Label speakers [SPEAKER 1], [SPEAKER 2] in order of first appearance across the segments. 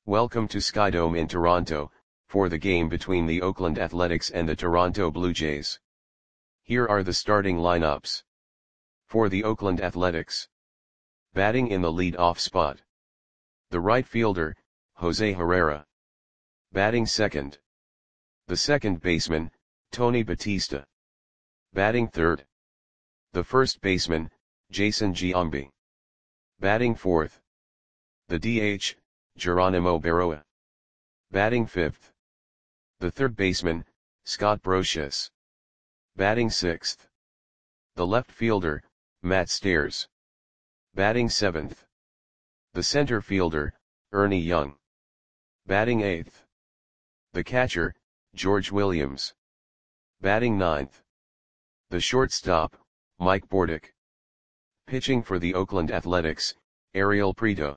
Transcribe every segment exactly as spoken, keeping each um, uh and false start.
[SPEAKER 1] Welcome to Skydome in Toronto, for the game between the Oakland Athletics and the Toronto Blue Jays. Here are the starting lineups. For the Oakland Athletics. Batting in the lead-off spot. The right fielder, Jose Herrera. Batting second. The second baseman, Tony Batista. Batting third. The first baseman, Jason Giambi. Batting fourth. The D H, Geronimo Berroa. Batting fifth. The third baseman, Scott Brosius. Batting sixth. The left fielder, Matt Stairs. Batting seventh. The center fielder, Ernie Young. Batting eighth. The catcher, George Williams. Batting ninth. The shortstop, Mike Bordick. Pitching for the Oakland Athletics, Ariel Prieto.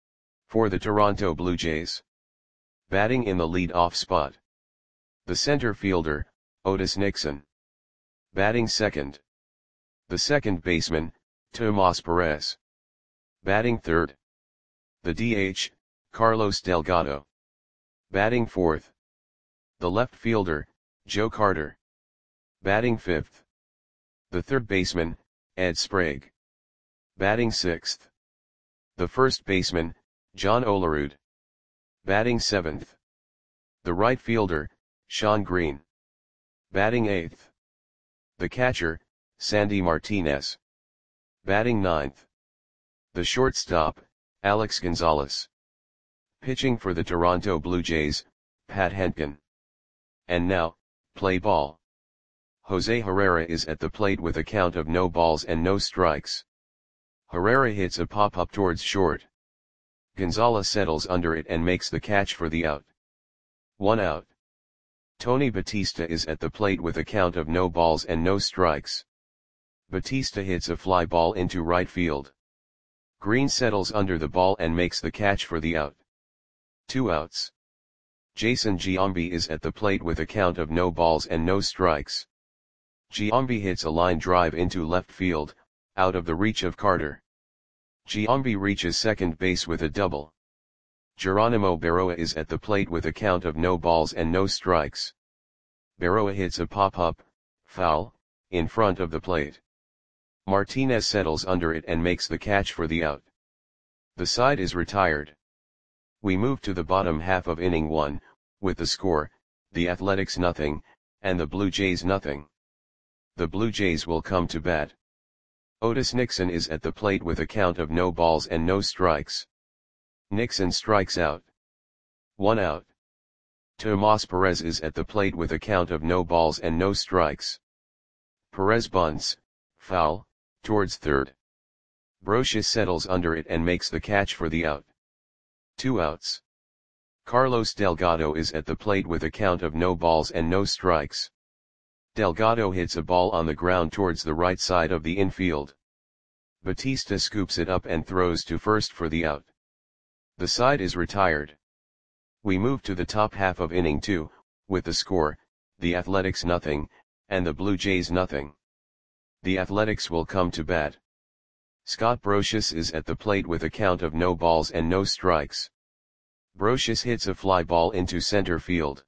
[SPEAKER 1] For the Toronto Blue Jays. Batting in the lead-off spot. The center fielder, Otis Nixon. Batting second. The second baseman, Tomas Perez. Batting third. The D H, Carlos Delgado. Batting fourth. The left fielder, Joe Carter. Batting fifth. The third baseman, Ed Sprague. Batting sixth. The first baseman, John Olerud. Batting seventh. The right fielder, Sean Green. Batting eighth. The catcher, Sandy Martinez. Batting ninth. The shortstop, Alex Gonzalez. Pitching for the Toronto Blue Jays, Pat Henkin. And now, play ball. Jose Herrera is at the plate with a count of no balls and no strikes. Herrera hits a pop-up towards short. Gonzalez settles under it and makes the catch for the out. One out. Tony Batista is at the plate with a count of no balls and no strikes. Batista hits a fly ball into right field. Green settles under the ball and makes the catch for the out. Two outs. Jason Giambi is at the plate with a count of no balls and no strikes. Giambi hits a line drive into left field, out of the reach of Carter. Giambi reaches second base with a double. Geronimo Berroa is at the plate with a count of no balls and no strikes. Berroa hits a pop-up, foul, in front of the plate. Martinez settles under it and makes the catch for the out. The side is retired. We move to the bottom half of inning one, with the score, the Athletics nothing, and the Blue Jays nothing. The Blue Jays will come to bat. Otis Nixon is at the plate with a count of no balls and no strikes. Nixon strikes out. One out. Tomas Perez is at the plate with a count of no balls and no strikes. Perez bunts, foul, towards third. Brosius settles under it and makes the catch for the out. Two outs. Carlos Delgado is at the plate with a count of no balls and no strikes. Delgado hits a ball on the ground towards the right side of the infield. Batista scoops it up and throws to first for the out. The side is retired. We move to the top half of inning two, with the score, the Athletics nothing, and the Blue Jays nothing. The Athletics will come to bat. Scott Brosius is at the plate with a count of no balls and no strikes. Brosius hits a fly ball into center field.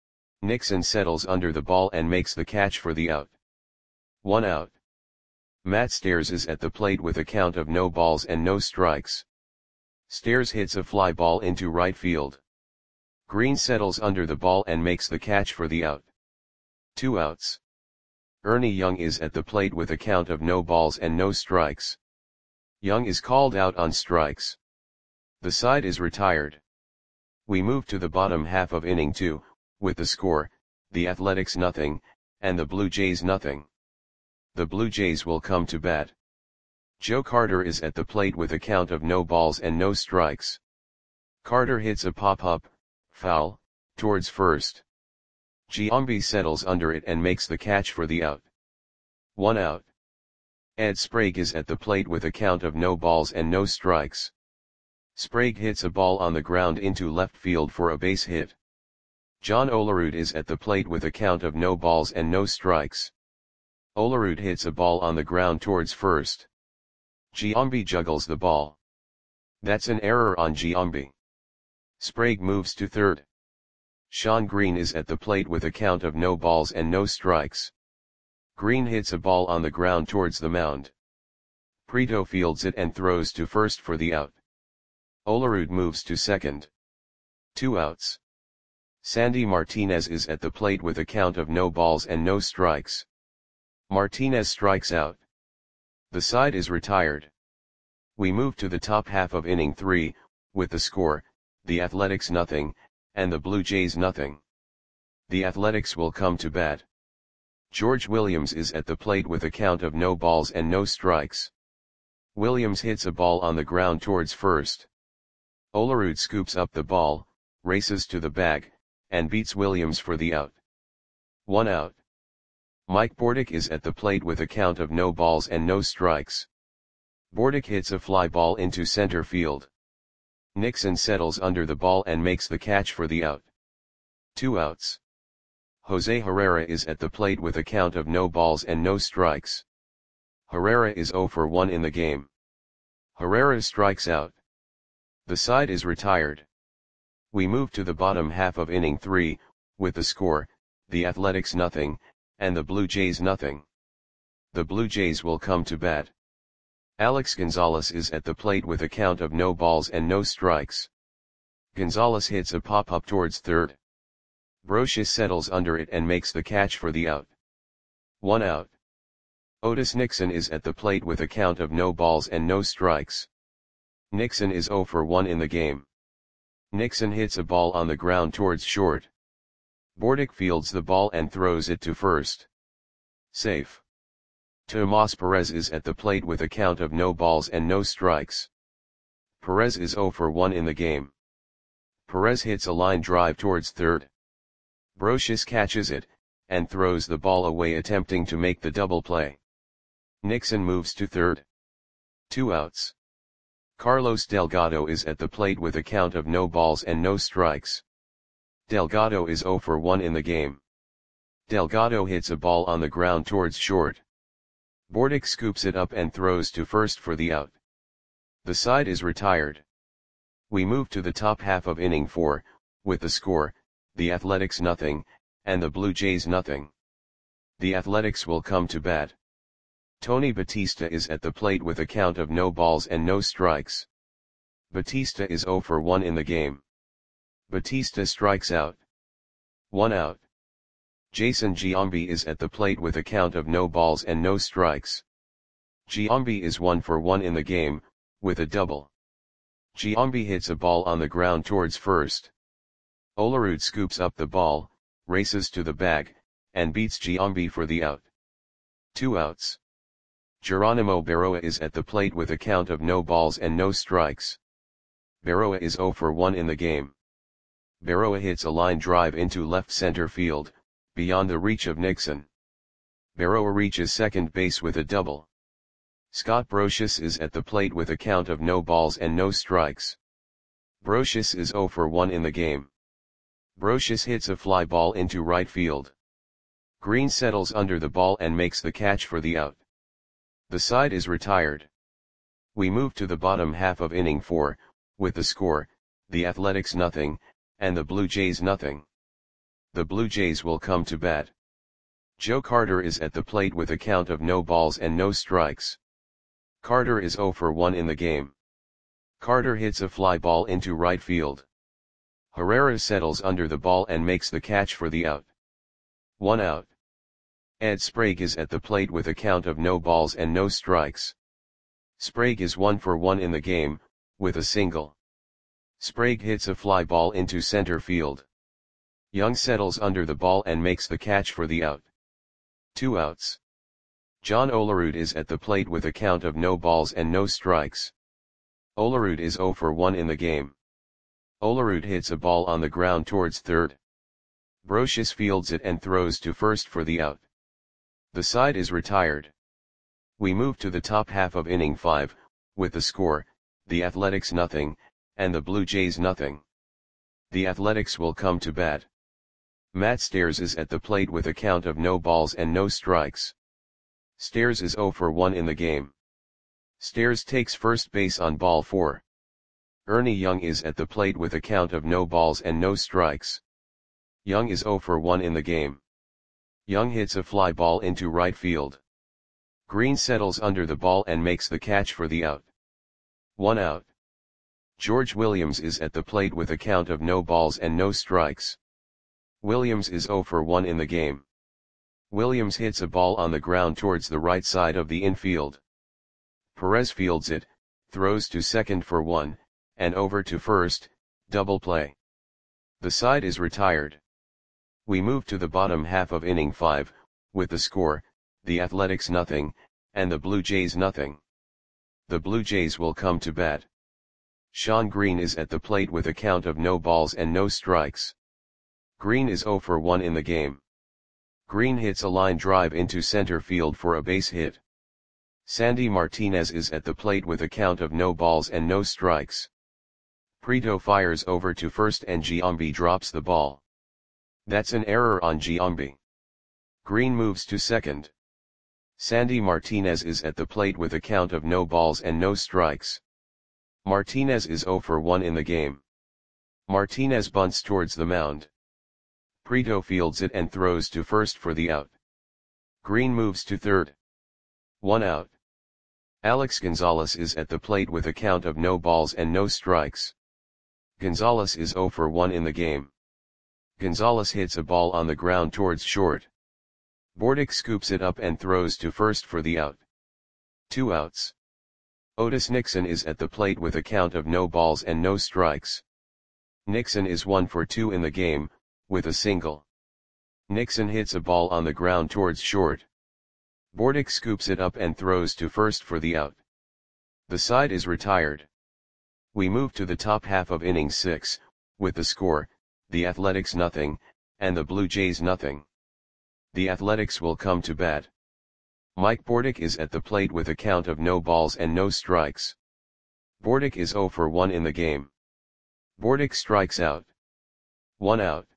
[SPEAKER 1] Nixon settles under the ball and makes the catch for the out. One out. Matt Stairs is at the plate with a count of no balls and no strikes. Stairs hits a fly ball into right field. Green settles under the ball and makes the catch for the out. Two outs. Ernie Young is at the plate with a count of no balls and no strikes. Young is called out on strikes. The side is retired. We move to the bottom half of inning two, with the score, the Athletics nothing, and the Blue Jays nothing. The Blue Jays will come to bat. Joe Carter is at the plate with a count of no balls and no strikes. Carter hits a pop-up, foul, towards first. Giambi settles under it and makes the catch for the out. One out. Ed Sprague is at the plate with a count of no balls and no strikes. Sprague hits a ball on the ground into left field for a base hit. John Olerud is at the plate with a count of no balls and no strikes. Olerud hits a ball on the ground towards first. Giambi juggles the ball. That's an error on Giambi. Sprague moves to third. Sean Green is at the plate with a count of no balls and no strikes. Green hits a ball on the ground towards the mound. Prieto fields it and throws to first for the out. Olerud moves to second. Two outs. Sandy Martinez is at the plate with a count of no balls and no strikes. Martinez strikes out. The side is retired. We move to the top half of inning three, with the score, the Athletics nothing, and the Blue Jays nothing. The Athletics will come to bat. George Williams is at the plate with a count of no balls and no strikes. Williams hits a ball on the ground towards first. Olerud scoops up the ball, races to the bag, and beats Williams for the out. One out. Mike Bordick is at the plate with a count of no balls and no strikes. Bordick hits a fly ball into center field. Nixon settles under the ball and makes the catch for the out. Two outs. Jose Herrera is at the plate with a count of no balls and no strikes. Herrera is oh for one in the game. Herrera strikes out. The side is retired. We move to the bottom half of inning three, with the score, the Athletics nothing, and the Blue Jays nothing. The Blue Jays will come to bat. Alex Gonzalez is at the plate with a count of no balls and no strikes. Gonzalez hits a pop-up towards third. Brocious settles under it and makes the catch for the out. One out. Otis Nixon is at the plate with a count of no balls and no strikes. Nixon is oh for one in the game. Nixon hits a ball on the ground towards short. Bordick fields the ball and throws it to first. Safe. Tomas Perez is at the plate with a count of no balls and no strikes. Perez is oh for one in the game. Perez hits a line drive towards third. Brocious catches it, and throws the ball away attempting to make the double play. Nixon moves to third. Two outs. Carlos Delgado is at the plate with a count of no balls and no strikes. Delgado is oh for one in the game. Delgado hits a ball on the ground towards short. Bordick scoops it up and throws to first for the out. The side is retired. We move to the top half of inning four, with the score, the Athletics nothing, and the Blue Jays nothing. The Athletics will come to bat. Tony Batista is at the plate with a count of no balls and no strikes. Batista is oh for one in the game. Batista strikes out. One out. Jason Giambi is at the plate with a count of no balls and no strikes. Giambi is one for one in the game, with a double. Giambi hits a ball on the ground towards first. Olerud scoops up the ball, races to the bag, and beats Giambi for the out. Two outs. Geronimo Berroa is at the plate with a count of no balls and no strikes. Berroa is oh for one in the game. Berroa hits a line drive into left center field, beyond the reach of Nixon. Berroa reaches second base with a double. Scott Brocious is at the plate with a count of no balls and no strikes. Brocious is oh for one in the game. Brocious hits a fly ball into right field. Green settles under the ball and makes the catch for the out. The side is retired. We move to the bottom half of inning four, with the score, the Athletics nothing, and the Blue Jays nothing. The Blue Jays will come to bat. Joe Carter is at the plate with a count of no balls and no strikes. Carter is oh for one in the game. Carter hits a fly ball into right field. Herrera settles under the ball and makes the catch for the out. One out. Ed Sprague is at the plate with a count of no balls and no strikes. Sprague is one for one in the game, with a single. Sprague hits a fly ball into center field. Young settles under the ball and makes the catch for the out. Two outs. John Olerud is at the plate with a count of no balls and no strikes. Olerud is oh for one in the game. Olerud hits a ball on the ground towards third. Brocious fields it and throws to first for the out. The side is retired. We move to the top half of inning five, with the score, the Athletics nothing, and the Blue Jays nothing. The Athletics will come to bat. Matt Stairs is at the plate with a count of no balls and no strikes. Stairs is oh for one in the game. Stairs takes first base on ball four. Ernie Young is at the plate with a count of no balls and no strikes. Young is zero for one in the game. Young hits a fly ball into right field. Green settles under the ball and makes the catch for the out. One out. George Williams is at the plate with a count of no balls and no strikes. Williams is zero for one in the game. Williams hits a ball on the ground towards the right side of the infield. Perez fields it, throws to second for one, and over to first, double play. The side is retired. We move to the bottom half of inning five, with the score, the Athletics nothing, and the Blue Jays nothing. The Blue Jays will come to bat. Shawn Green is at the plate with a count of no balls and no strikes. Green is zero for one in the game. Green hits a line drive into center field for a base hit. Sandy Martinez is at the plate with a count of no balls and no strikes. Prieto fires over to first and Giambi drops the ball. That's an error on Giambi. Green moves to second. Sandy Martinez is at the plate with a count of no balls and no strikes. Martinez is zero for one in the game. Martinez bunts towards the mound. Prieto fields it and throws to first for the out. Green moves to third. One out. Alex Gonzalez is at the plate with a count of no balls and no strikes. Gonzalez is zero for one in the game. Gonzalez hits a ball on the ground towards short. Bordick scoops it up and throws to first for the out. Two outs. Otis Nixon is at the plate with a count of no balls and no strikes. Nixon is one for two in the game, with a single. Nixon hits a ball on the ground towards short. Bordick scoops it up and throws to first for the out. The side is retired. We move to the top half of inning six, with the score, the Athletics nothing, and the Blue Jays nothing. The Athletics will come to bat. Mike Bordick is at the plate with a count of no balls and no strikes. Bordick is zero for one in the game. Bordick strikes out. One out.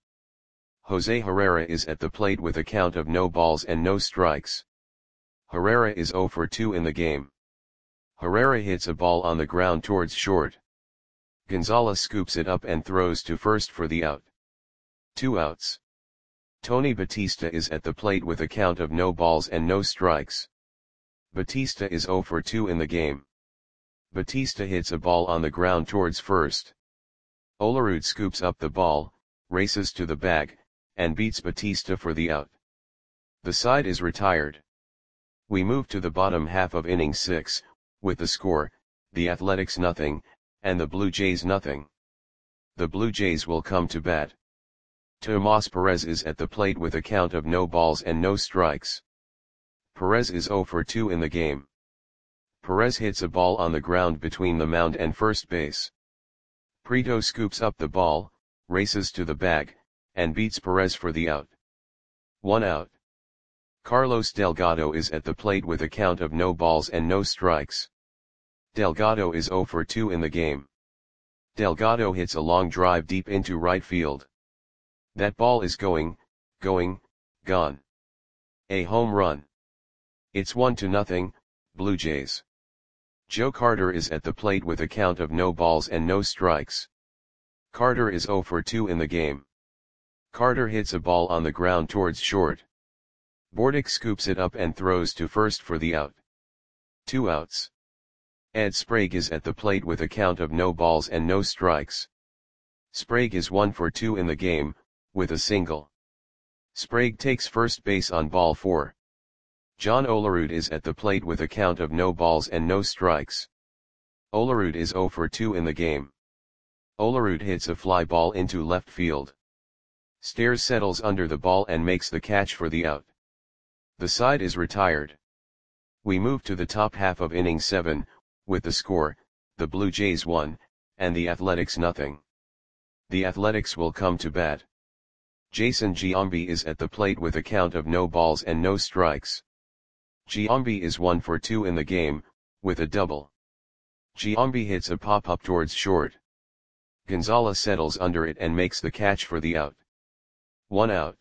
[SPEAKER 1] Jose Herrera is at the plate with a count of no balls and no strikes. Herrera is zero for two in the game. Herrera hits a ball on the ground towards short. Gonzalez scoops it up and throws to first for the out. Two outs. Tony Batista is at the plate with a count of no balls and no strikes. Batista is zero for two in the game. Batista hits a ball on the ground towards first. Olerud scoops up the ball, races to the bag, and beats Batista for the out. The side is retired. We move to the bottom half of inning six, with the score, the Athletics nothing, and the Blue Jays nothing. The Blue Jays will come to bat. Tomas Perez is at the plate with a count of no balls and no strikes. Perez is zero for two in the game. Perez hits a ball on the ground between the mound and first base. Prieto scoops up the ball, races to the bag, and beats Perez for the out. One out. Carlos Delgado is at the plate with a count of no balls and no strikes. Delgado is zero for two in the game. Delgado hits a long drive deep into right field. That ball is going, going, gone. A home run. It's one to nothing, Blue Jays. Joe Carter is at the plate with a count of no balls and no strikes. Carter is zero for two in the game. Carter hits a ball on the ground towards short. Bordick scoops it up and throws to first for the out. Two outs. Ed Sprague is at the plate with a count of no balls and no strikes. Sprague is one for two in the game, with a single. Sprague takes first base on ball four. John Olerud is at the plate with a count of no balls and no strikes. Olerud is zero for two in the game. Olerud hits a fly ball into left field. Stairs settles under the ball and makes the catch for the out. The side is retired. We move to the top half of inning seven, with the score, the Blue Jays one, and the Athletics nothing. The Athletics will come to bat. Jason Giambi is at the plate with a count of no balls and no strikes. Giambi is one for two in the game, with a double. Giambi hits a pop-up towards short. Gonzalez settles under it and makes the catch for the out. One out.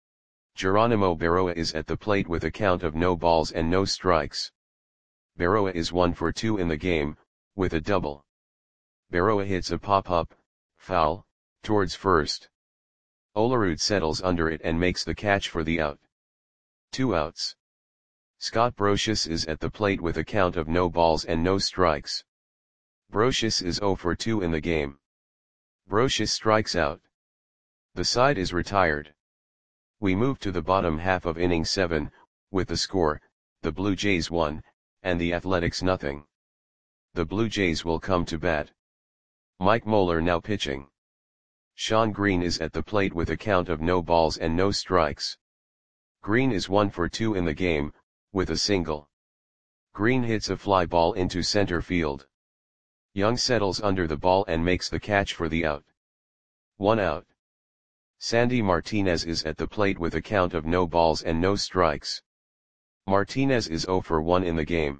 [SPEAKER 1] Geronimo Berroa is at the plate with a count of no balls and no strikes. Berroa is one for two in the game, with a double. Berroa hits a pop-up, foul, towards first. Olerud settles under it and makes the catch for the out. Two outs. Scott Brocious is at the plate with a count of no balls and no strikes. Brocious is oh for two in the game. Brocious strikes out. The side is retired. We move to the bottom half of inning seven, with the score, the Blue Jays one, and the Athletics nothing. The Blue Jays will come to bat. Mike Moeller now pitching. Sean Green is at the plate with a count of no balls and no strikes. Green is one for two in the game, with a single. Green hits a fly ball into center field. Young settles under the ball and makes the catch for the out. One out. Sandy Martinez is at the plate with a count of no balls and no strikes. Martinez is oh for one in the game.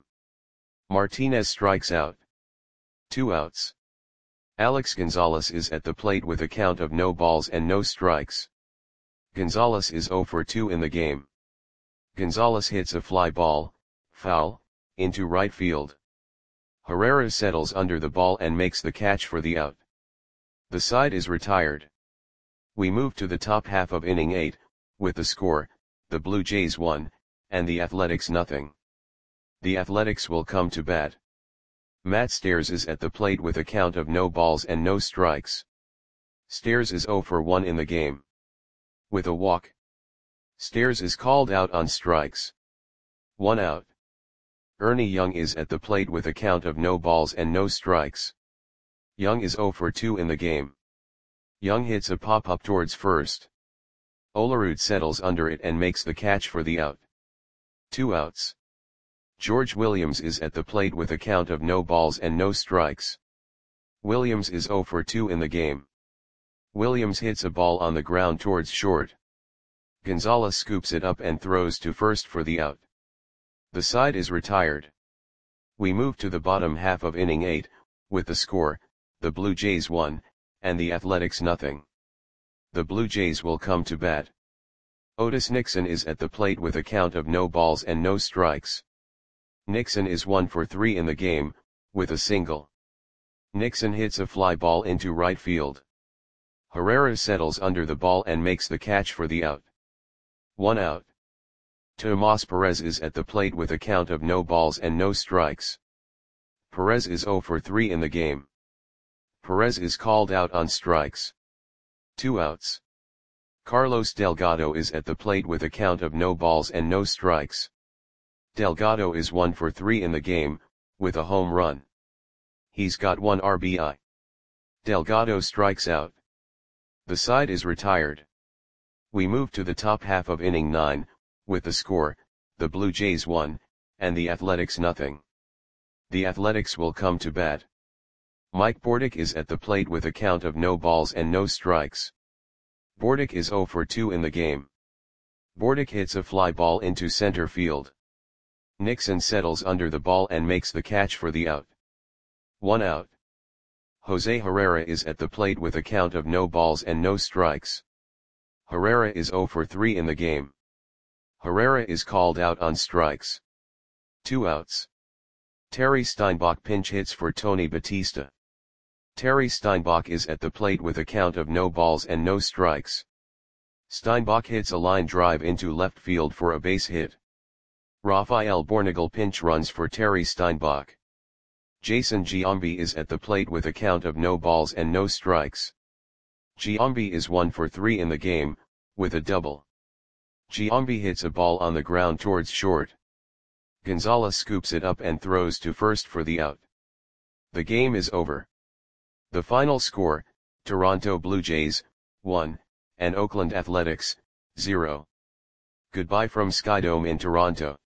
[SPEAKER 1] Martinez strikes out. Two outs. Alex Gonzalez is at the plate with a count of no balls and no strikes. Gonzalez is oh for two in the game. Gonzalez hits a fly ball, foul, into right field. Herrera settles under the ball and makes the catch for the out. The side is retired. We move to the top half of inning eight, with the score, the Blue Jays one, and the Athletics nothing. The Athletics will come to bat. Matt Stairs is at the plate with a count of no balls and no strikes. Stairs is oh for one in the game. With a walk. Stairs is called out on strikes. One out. Ernie Young is at the plate with a count of no balls and no strikes. Young is oh for two in the game. Young hits a pop-up towards first. Olerud settles under it and makes the catch for the out. Two outs. George Williams is at the plate with a count of no balls and no strikes. Williams is oh for two in the game. Williams hits a ball on the ground towards short. Gonzalez scoops it up and throws to first for the out. The side is retired. We move to the bottom half of inning eight, with the score, the Blue Jays one, and the Athletics nothing. The Blue Jays will come to bat. Otis Nixon is at the plate with a count of no balls and no strikes. Nixon is one for three in the game, with a single. Nixon hits a fly ball into right field. Herrera settles under the ball and makes the catch for the out. One out. Tomas Perez is at the plate with a count of no balls and no strikes. Perez is oh for three in the game. Perez is called out on strikes. Two outs. Carlos Delgado is at the plate with a count of no balls and no strikes. Delgado is one for three in the game, with a home run. He's got one R B I. Delgado strikes out. The side is retired. We move to the top half of inning nine, with the score, the Blue Jays one, and the Athletics nothing. The Athletics will come to bat. Mike Bordick is at the plate with a count of no balls and no strikes. Bordick is oh for two in the game. Bordick hits a fly ball into center field. Nixon settles under the ball and makes the catch for the out. One out. Jose Herrera is at the plate with a count of no balls and no strikes. Herrera is oh for three in the game. Herrera is called out on strikes. Two outs. Terry Steinbach pinch hits for Tony Batista. Terry Steinbach is at the plate with a count of no balls and no strikes. Steinbach hits a line drive into left field for a base hit. Rafael Bornagel pinch runs for Terry Steinbach. Jason Giambi is at the plate with a count of no balls and no strikes. Giambi is one for three in the game, with a double. Giambi hits a ball on the ground towards short. Gonzalez scoops it up and throws to first for the out. The game is over. The final score, Toronto Blue Jays, one, and Oakland Athletics, zero. Goodbye from Skydome in Toronto.